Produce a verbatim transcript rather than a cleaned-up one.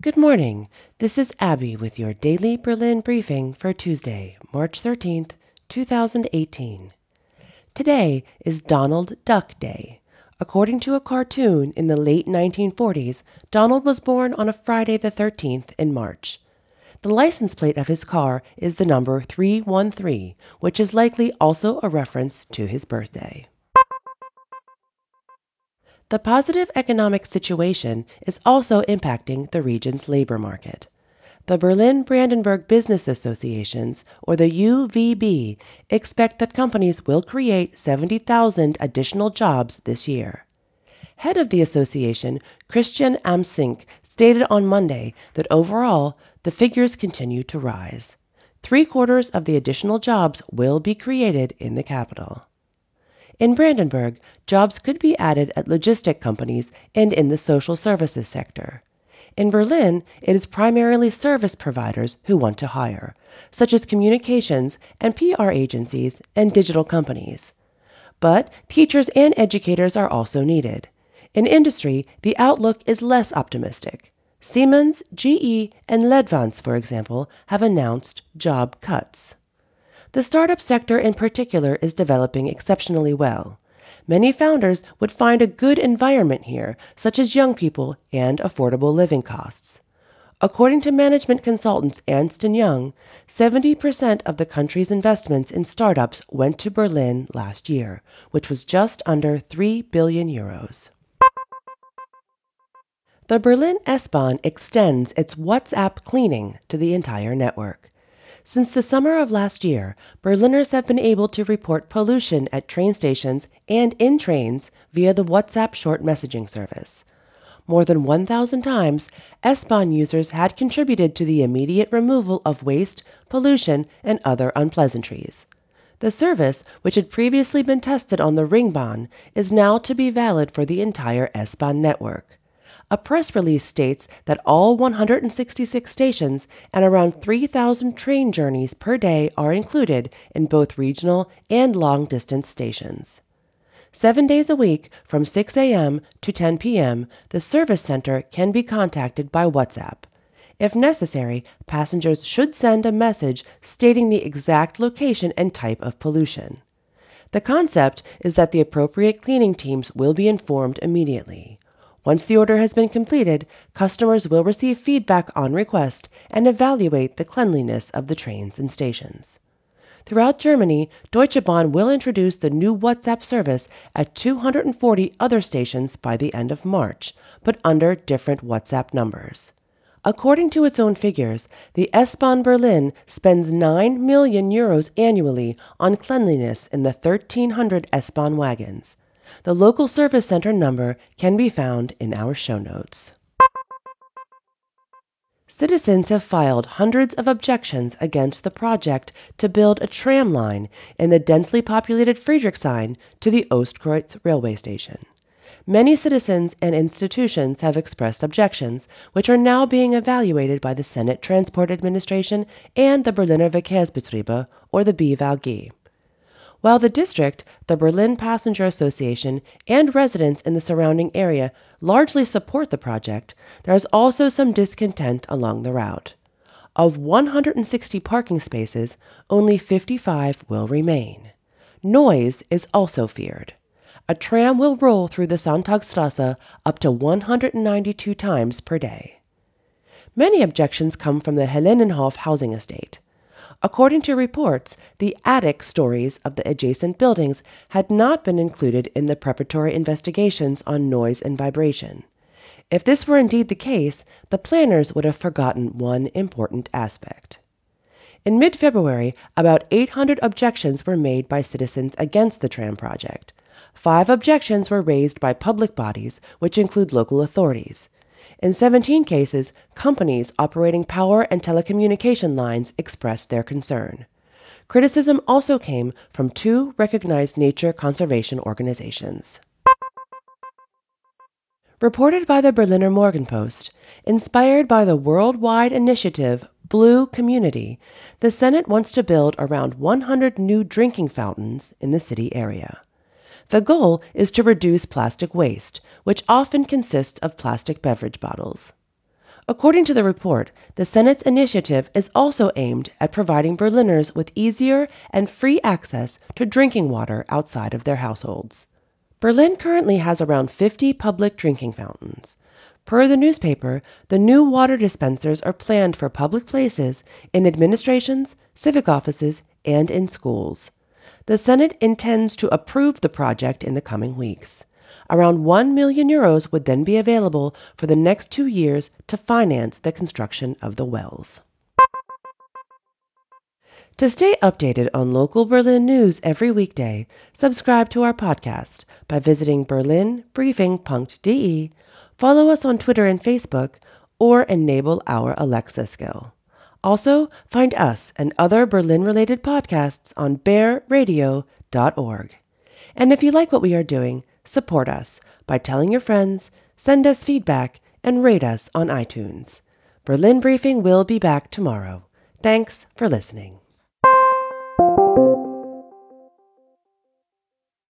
Good morning. This is Abby with your daily Berlin briefing for Tuesday, March thirteenth, two thousand eighteen. Today is Donald Duck Day. According to a cartoon in the late nineteen forties, Donald was born on a Friday the thirteenth in March. The license plate of his car is the number three one three, which is likely also a reference to his birthday. The positive economic situation is also impacting the region's labor market. The Berlin-Brandenburg Business Associations, or the U V B, expect that companies will create seventy thousand additional jobs this year. Head of the association, Christian Amsink, stated on Monday that overall, the figures continue to rise. Three-quarters of the additional jobs will be created in the capital. In Brandenburg, jobs could be added at logistic companies and in the social services sector. In Berlin, it is primarily service providers who want to hire, such as communications and P R agencies and digital companies. But teachers and educators are also needed. In industry, the outlook is less optimistic. Siemens, G E, and Ledvance, for example, have announced job cuts. The startup sector in particular is developing exceptionally well. Many founders would find a good environment here, such as young people and affordable living costs. According to management consultants Ernst and Young, seventy percent of the country's investments in startups went to Berlin last year, which was just under three billion euros. The Berlin S-Bahn extends its WhatsApp cleaning to the entire network. Since the summer of last year, Berliners have been able to report pollution at train stations and in trains via the WhatsApp short messaging service. More than one thousand times, S-Bahn users had contributed to the immediate removal of waste, pollution, and other unpleasantries. The service, which had previously been tested on the Ringbahn, is now to be valid for the entire S-Bahn network. A press release states that all one hundred sixty-six stations and around three thousand train journeys per day are included in both regional and long-distance stations. Seven days a week, from six a.m. to ten p.m., the service center can be contacted by WhatsApp. If necessary, passengers should send a message stating the exact location and type of pollution. The concept is that the appropriate cleaning teams will be informed immediately. Once the order has been completed, customers will receive feedback on request and evaluate the cleanliness of the trains and stations. Throughout Germany, Deutsche Bahn will introduce the new WhatsApp service at two hundred forty other stations by the end of March, but under different WhatsApp numbers. According to its own figures, the S-Bahn Berlin spends nine million euros annually on cleanliness in the thirteen hundred S-Bahn wagons. The local service center number can be found in our show notes. Citizens have filed hundreds of objections against the project to build a tram line in the densely populated Friedrichshain to the Ostkreuz railway station. Many citizens and institutions have expressed objections, which are now being evaluated by the Senate Transport Administration and the Berliner Verkehrsbetriebe, or the B V A G. While the district, the Berlin Passenger Association, and residents in the surrounding area largely support the project, there is also some discontent along the route. Of one hundred sixty parking spaces, only fifty-five will remain. Noise is also feared. A tram will roll through the Sonntagstrasse up to one hundred ninety-two times per day. Many objections come from the Helenenhof housing estate. According to reports, the attic stories of the adjacent buildings had not been included in the preparatory investigations on noise and vibration. If this were indeed the case, the planners would have forgotten one important aspect. In mid-February, about eight hundred objections were made by citizens against the tram project. Five objections were raised by public bodies, which include local authorities. In seventeen cases, companies operating power and telecommunication lines expressed their concern. Criticism also came from two recognized nature conservation organizations. Reported by the Berliner Morgenpost, inspired by the worldwide initiative Blue Community, the Senate wants to build around one hundred new drinking fountains in the city area. The goal is to reduce plastic waste, which often consists of plastic beverage bottles. According to the report, the Senate's initiative is also aimed at providing Berliners with easier and free access to drinking water outside of their households. Berlin currently has around fifty public drinking fountains. Per the newspaper, the new water dispensers are planned for public places, in administrations, civic offices, and in schools. The Senate intends to approve the project in the coming weeks. Around one million euros would then be available for the next two years to finance the construction of the wells. To stay updated on local Berlin news every weekday, subscribe to our podcast by visiting berlin briefing punkt de, follow us on Twitter and Facebook, or enable our Alexa skill. Also, find us and other Berlin-related podcasts on bear radio dot org. And if you like what we are doing, support us by telling your friends, send us feedback, and rate us on iTunes. Berlin Briefing will be back tomorrow. Thanks for listening.